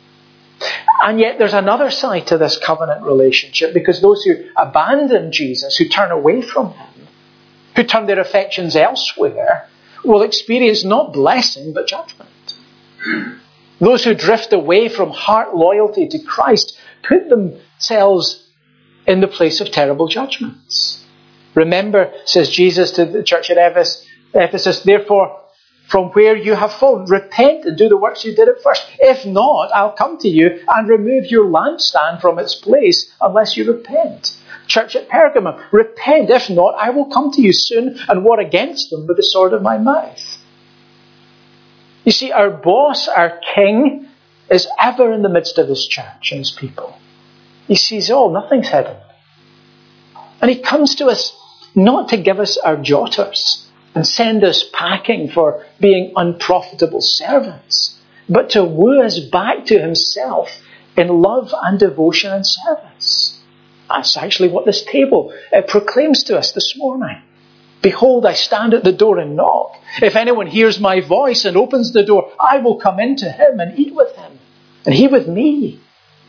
And yet there's another side to this covenant relationship, because those who abandon Jesus, who turn away from him, who turn their affections elsewhere, will experience not blessing but judgment. Those who drift away from heart loyalty to Christ put themselves in the place of terrible judgments. Remember, says Jesus to the church at Ephesus, therefore, from where you have fallen, repent and do the works you did at first. If not, I'll come to you and remove your lampstand from its place unless you repent. Church at Pergamum, repent. If not, I will come to you soon and war against them with the sword of my mouth. You see, our boss, our king, is ever in the midst of his church and his people. He sees all, nothing's hidden. And he comes to us not to give us our jotters and send us packing for being unprofitable servants, but to woo us back to himself in love and devotion and service. That's actually what this table uh, proclaims to us this morning. Behold, I stand at the door and knock. If anyone hears my voice and opens the door, I will come into him and eat with him, and he with me.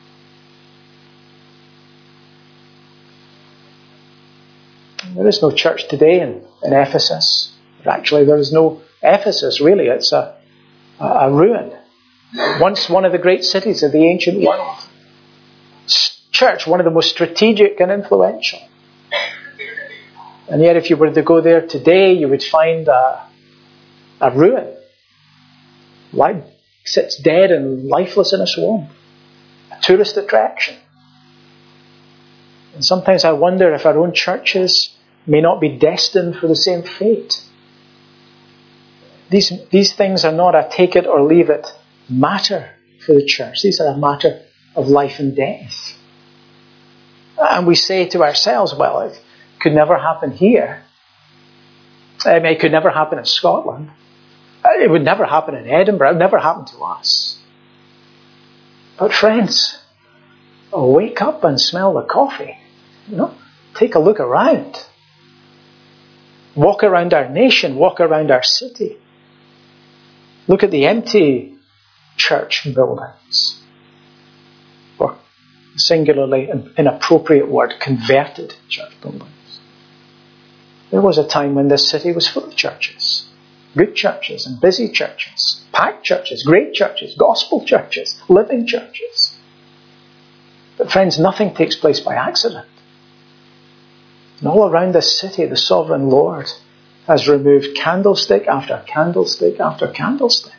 There is no church today in, in Ephesus. Actually, there is no Ephesus, really. It's a, a ruin. Once one of the great cities of the ancient world. Church, one of the most strategic and influential. And yet if you were to go there today, you would find a, a ruin. Life sits dead and lifeless in a swamp. A tourist attraction. And sometimes I wonder if our own churches may not be destined for the same fate. These, these things are not a take it or leave it matter for the church. These are a matter of life and death. And we say to ourselves, well, it could never happen here. I mean, it could never happen in Scotland. It would never happen in Edinburgh. It would never happen to us. But friends, oh, wake up and smell the coffee. You know, take a look around. Walk around our nation. Walk around our city. Look at the empty church buildings. Or singularly inappropriate word, converted church buildings. There was a time when this city was full of churches. Good churches and busy churches. Packed churches, great churches, gospel churches, living churches. But friends, nothing takes place by accident. And all around this city, the sovereign Lord has removed candlestick after candlestick after candlestick.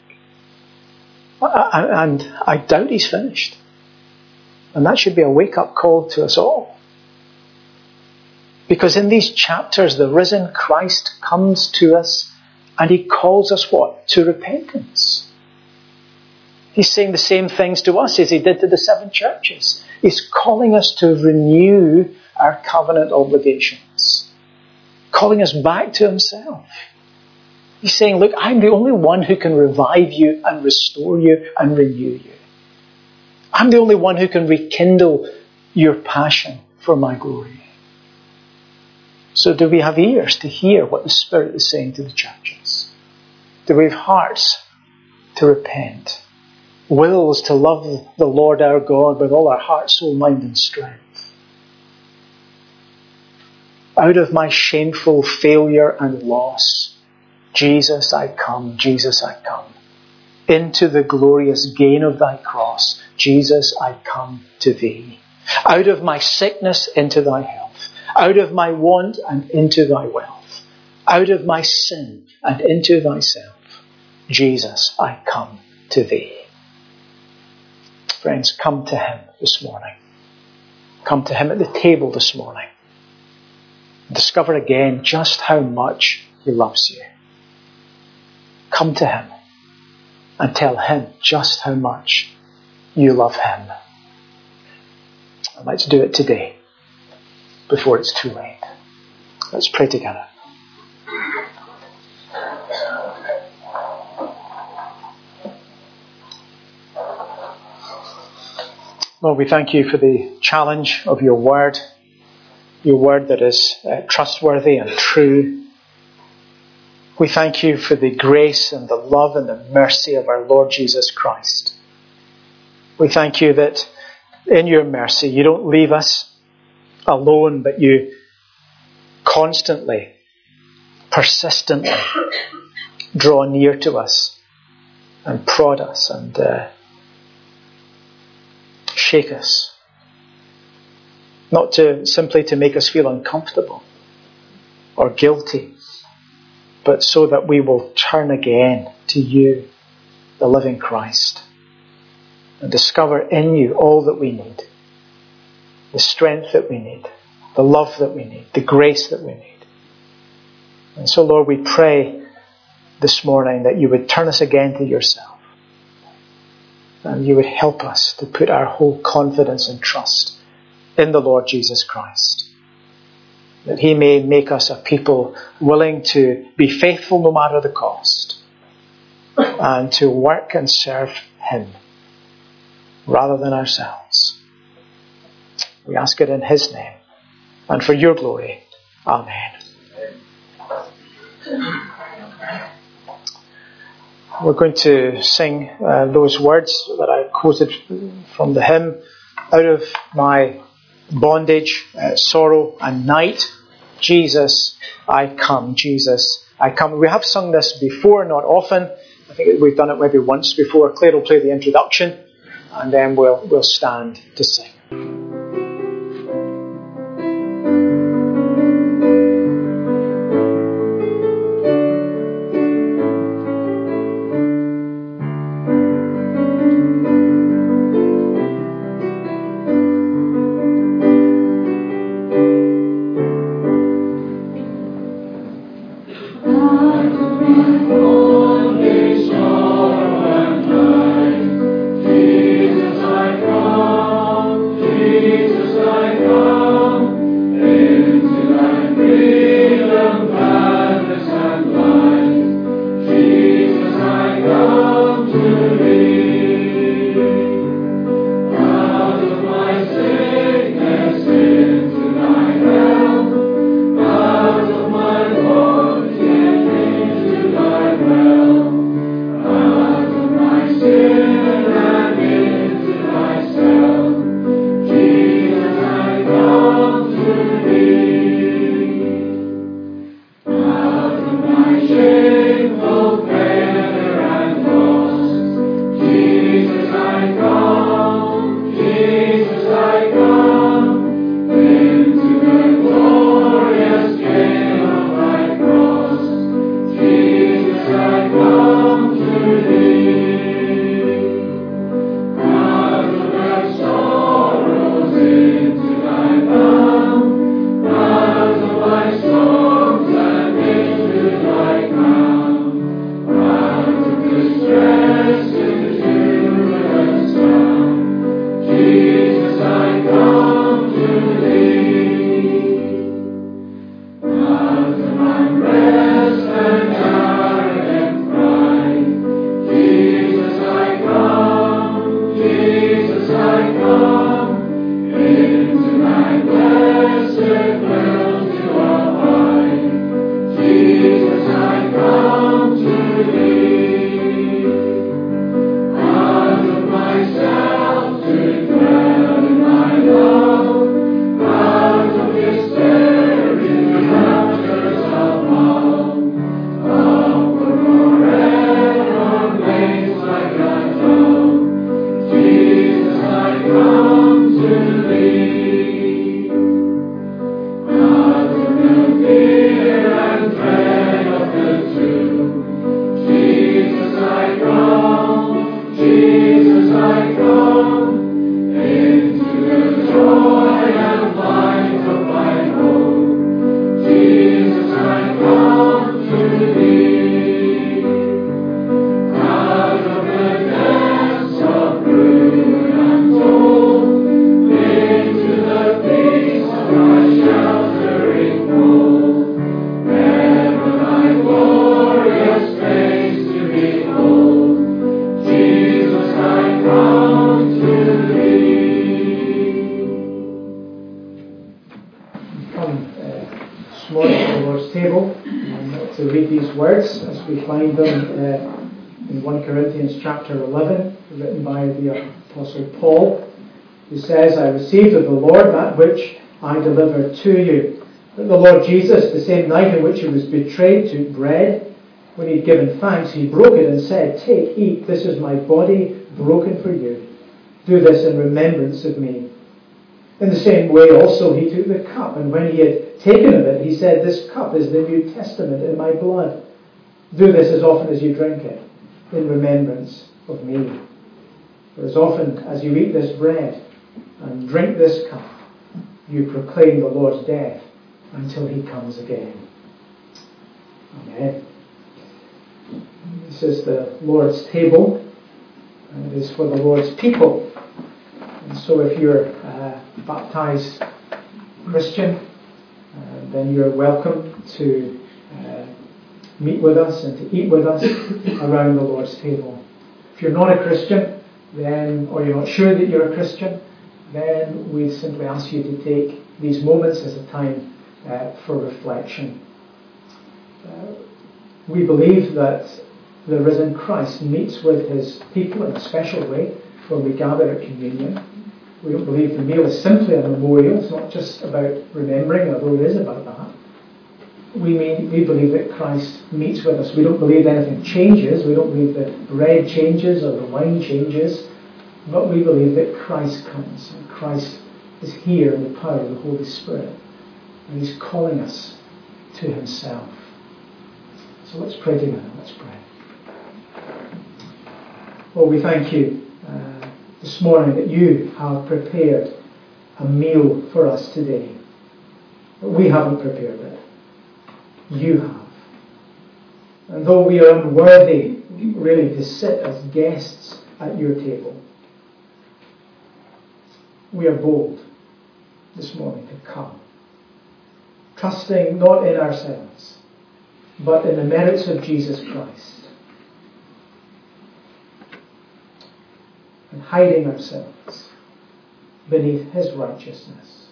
And I doubt he's finished. And that should be a wake-up call to us all. Because in these chapters, the risen Christ comes to us and he calls us what? To repentance. He's saying the same things to us as he did to the seven churches. He's calling us to renew our covenant obligations. Calling us back to himself. He's saying, look, I'm the only one who can revive you and restore you and renew you. I'm the only one who can rekindle your passion for my glory. So do we have ears to hear what the Spirit is saying to the churches? Do we have hearts to repent? Wills to love the Lord our God with all our heart, soul, mind and strength? Out of my shameful failure and loss, Jesus, I come, Jesus, I come. Into the glorious gain of thy cross, Jesus, I come to thee. Out of my sickness into thy health. Out of my want and into thy wealth. Out of my sin and into thyself. Jesus, I come to thee. Friends, come to him this morning. Come to him at the table this morning. Discover again just how much he loves you. Come to him and tell him just how much you love him. I'd like to do it today, before it's too late. Let's pray together. Lord, we thank you for the challenge of your word, your word that is uh, trustworthy and true. We thank you for the grace and the love and the mercy of our Lord Jesus Christ. We thank you that in your mercy you don't leave us alone, but you constantly, persistently draw near to us and prod us and uh, shake us. Not to simply to make us feel uncomfortable or guilty, but so that we will turn again to you, the living Christ, and discover in you all that we need, the strength that we need, the love that we need, the grace that we need. And so, Lord, we pray this morning that you would turn us again to yourself, and you would help us to put our whole confidence and trust in the Lord Jesus Christ, that he may make us a people willing to be faithful no matter the cost, and to work and serve him rather than ourselves. We ask it in his name and for your glory. Amen. We're going to sing uh, those words that I quoted from the hymn, out of my bondage, uh, sorrow and night, Jesus, I come, Jesus, I come. We have sung this before, not often. I think we've done it maybe once before. Claire will play the introduction, and then we'll we'll stand to sing. Jesus, I come. unto thee. Come uh, this morning to the Lord's table and to read these words as we find them uh, in First Corinthians chapter eleven, written by the Apostle Paul, who says, I received of the Lord that which I delivered to you. That the Lord Jesus, the same night in which he was betrayed, took bread. When he had given thanks, he broke it and said, Take, eat, this is my body broken for you. Do this in remembrance of me. In the same way also he took the cup, and when he had taken of it, he said, This cup is the New Testament in my blood. Do this as often as you drink it, in remembrance of me. For as often as you eat this bread and drink this cup, you proclaim the Lord's death until he comes again. Amen. This is the Lord's table, and it is for the Lord's people. And so if you're a baptized Christian, uh, then you're welcome to uh, meet with us and to eat with us around the Lord's table. If you're not a Christian, then, or you're not sure that you're a Christian, then we simply ask you to take these moments as a time uh, for reflection. Uh, we believe that the risen Christ meets with his people in a special way when we gather at communion. We don't believe the meal is simply a memorial. It's not just about remembering, although it is about that. We mean we believe that Christ meets with us. We don't believe anything changes. We don't believe the bread changes or the wine changes. But we believe that Christ comes, and Christ is here in the power of the Holy Spirit, and he's calling us to himself. So let's pray together. Let's pray. Lord, we thank you uh, this morning that you have prepared a meal for us today. But we haven't prepared it. You have. And though we are unworthy, really, to sit as guests at your table, we are bold this morning to come, trusting not in ourselves, but in the merits of Jesus Christ, and hiding ourselves beneath his righteousness.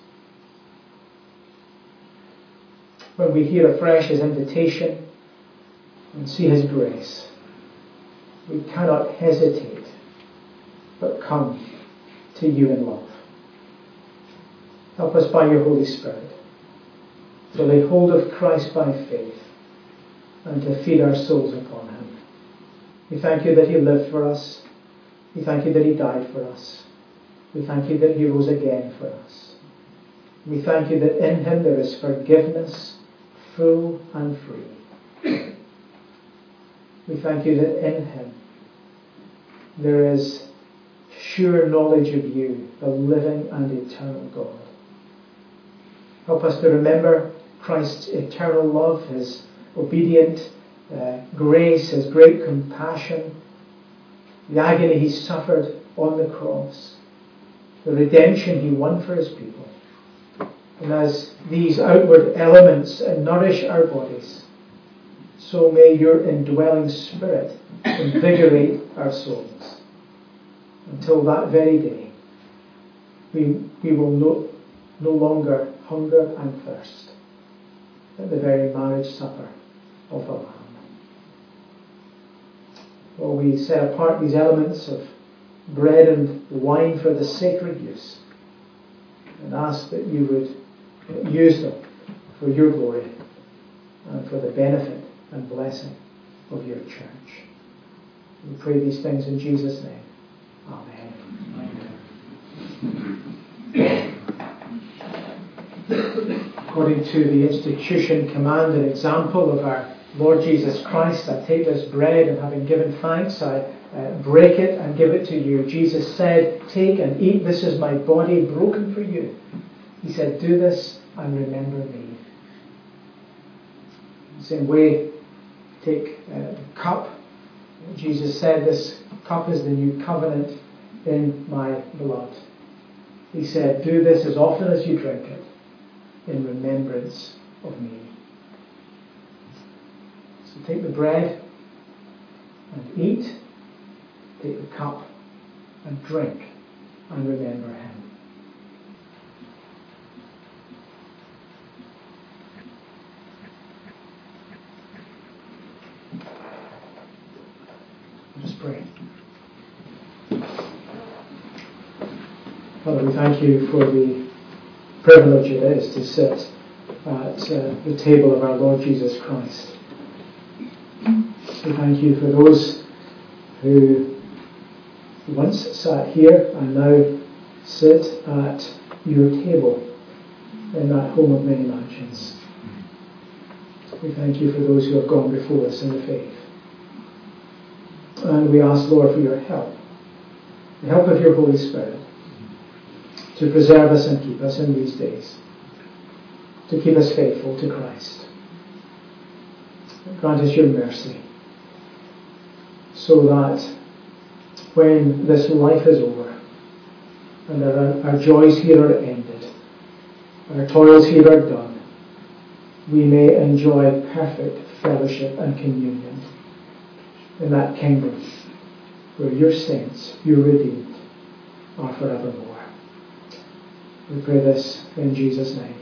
When we hear afresh his invitation and see his grace, we cannot hesitate but come to you in love. Help us by your Holy Spirit to lay hold of Christ by faith and to feed our souls upon him. We thank you that he lived for us. We thank you that he died for us. We thank you that he rose again for us. We thank you that in him there is forgiveness, full and free. We thank you that in him there is sure knowledge of you, the living and eternal God. Help us to remember Christ's eternal love, his obedient uh, grace, his great compassion, the agony he suffered on the cross, the redemption he won for his people. And as these outward elements nourish our bodies, so may your indwelling Spirit invigorate our souls, until that very day we, we will no, no longer hunger and thirst at the very marriage supper of the Lamb. Well, we set apart these elements of bread and wine for the sacred use, and ask that you would use them for your glory and for the benefit and blessing of your church. We pray these things in Jesus' name. Amen. Amen. According to the institution, command, and example of our Lord Jesus Christ, I take this bread, and having given thanks, I uh, break it and give it to you. Jesus said, Take and eat, this is my body broken for you. He said, Do this and remember me. In the same way, take uh, the cup. Jesus said, This cup is the new covenant in my blood. He said, Do this as often as you drink it in remembrance of me. So take the bread and eat. Take the cup and drink and remember him. Let us pray. Father, we thank you for the privilege it is to sit at uh, the table of our Lord Jesus Christ. We thank you for those who once sat here and now sit at your table in that home of many mansions. We thank you for those who have gone before us in the faith. And we ask, Lord, for your help, the help of your Holy Spirit, to preserve us and keep us in these days, to keep us faithful to Christ. Grant us your mercy, so that when this life is over and our, our joys here are ended, our toils here are done, we may enjoy perfect fellowship and communion in that kingdom where your saints, your redeemed, are forevermore. We pray this in Jesus' name.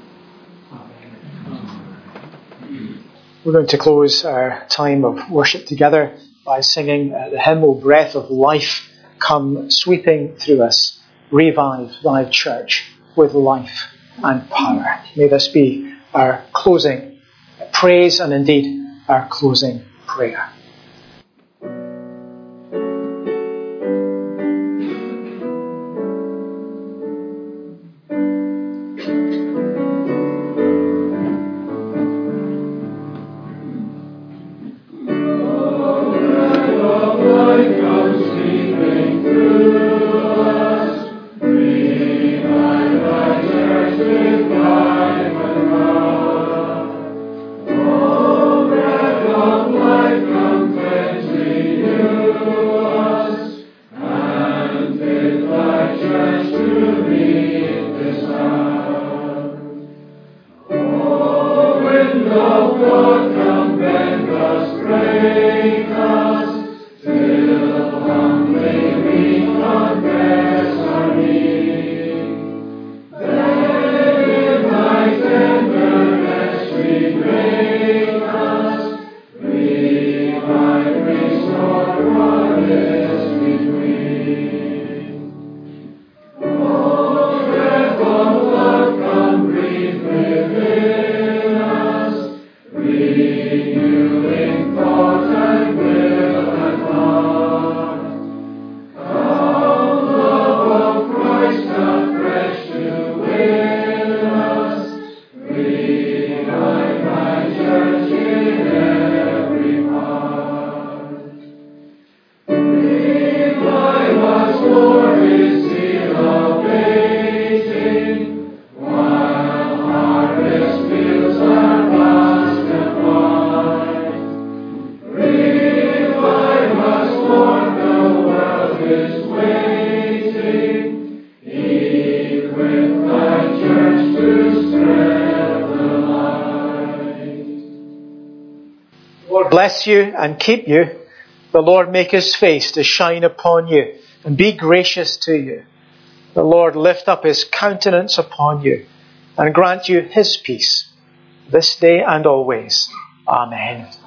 Amen. We're going to close our time of worship together by singing uh, the hymn, O Breath of Life, come sweeping through us. Revive thy church with life and power. May this be our closing praise and indeed our closing prayer. Bless you and keep you. The Lord make his face to shine upon you and be gracious to you. The Lord lift up his countenance upon you and grant you his peace this day and always. Amen.